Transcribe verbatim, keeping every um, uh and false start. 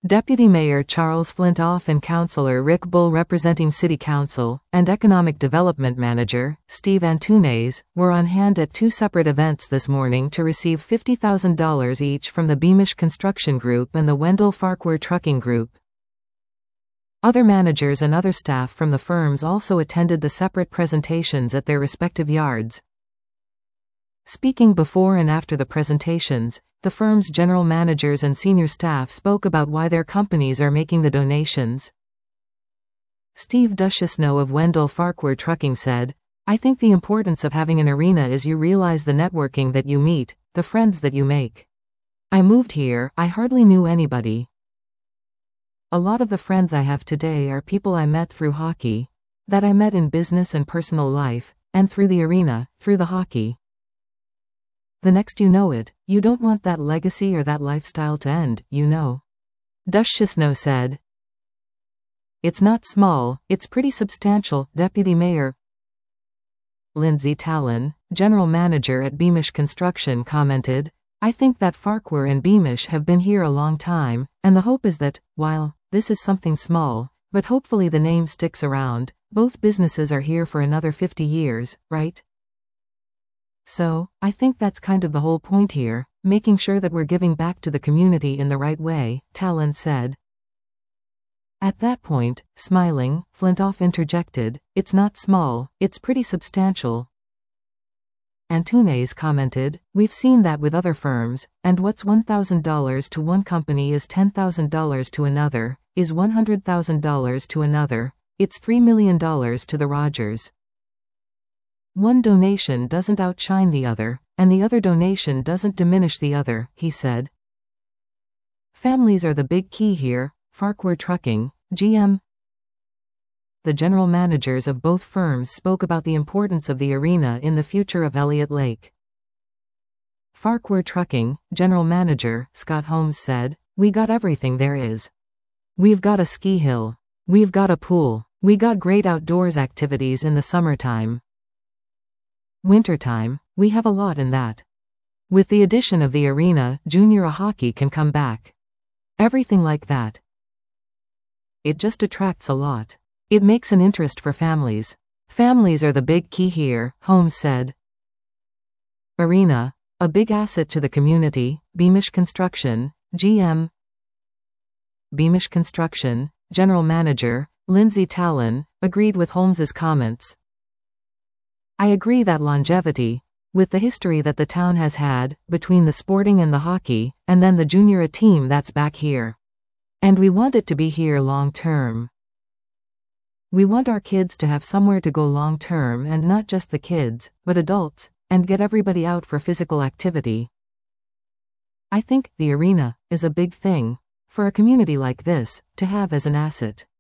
Deputy Mayor Charles Flintoff and Councillor Rick Bull representing City Council, and Economic Development Manager, Steve Antunes, were on hand at two separate events this morning to receive fifty thousand dollars each from the Beamish Construction Group and the Wendell Farquhar Trucking Group. Other managers and other staff from the firms also attended the separate presentations at their respective yards. Speaking before and after the presentations, the firm's general managers and senior staff spoke about why their companies are making the donations. Steve Duchesneau of Wendell Farquhar Trucking said, "I think the importance of having an arena is you realize the networking that you meet, the friends that you make. I moved here, I hardly knew anybody. A lot of the friends I have today are people I met through hockey, that I met in business and personal life, and through the arena, through the hockey. The next you know it, you don't want that legacy or that lifestyle to end, you know." Duchesneau said, "It's not small, it's pretty substantial." Deputy Mayor Lindsay Tallon, General Manager at Beamish Construction, commented, "I think that Farquhar and Beamish have been here a long time, and the hope is that, while this is something small, but hopefully the name sticks around, both businesses are here for another fifty years, right? So, I think that's kind of the whole point here, making sure that we're giving back to the community in the right way," Tallon said. At that point, smiling, Flintoff interjected, "It's not small, it's pretty substantial." Antunes commented, "We've seen that with other firms, and what's one thousand dollars to one company is ten thousand dollars to another, is one hundred thousand dollars to another, it's three million dollars to the Rogers. One donation doesn't outshine the other, and the other donation doesn't diminish the other," he said. "Families are the big key here." Farquhar Trucking, G M The general managers of both firms spoke about the importance of the arena in the future of Elliott Lake. Farquhar Trucking, General Manager, Scott Holmes said, "We got everything there is. We've got a ski hill. We've got a pool. We got great outdoors activities in the summertime. Wintertime, we have a lot in that. With the addition of the arena, junior hockey can come back. Everything like that. It just attracts a lot. It makes an interest for families. Families are the big key here," Holmes said. Arena, a big asset to the community. Beamish Construction, G M Beamish Construction, General Manager, Lindsay Tallon, agreed with Holmes's comments. "I agree that longevity, with the history that the town has had, between the sporting and the hockey, and then the junior A team that's back here. And we want it to be here long term. We want our kids to have somewhere to go long term, and not just the kids, but adults, and get everybody out for physical activity. I think the arena is a big thing for a community like this to have as an asset."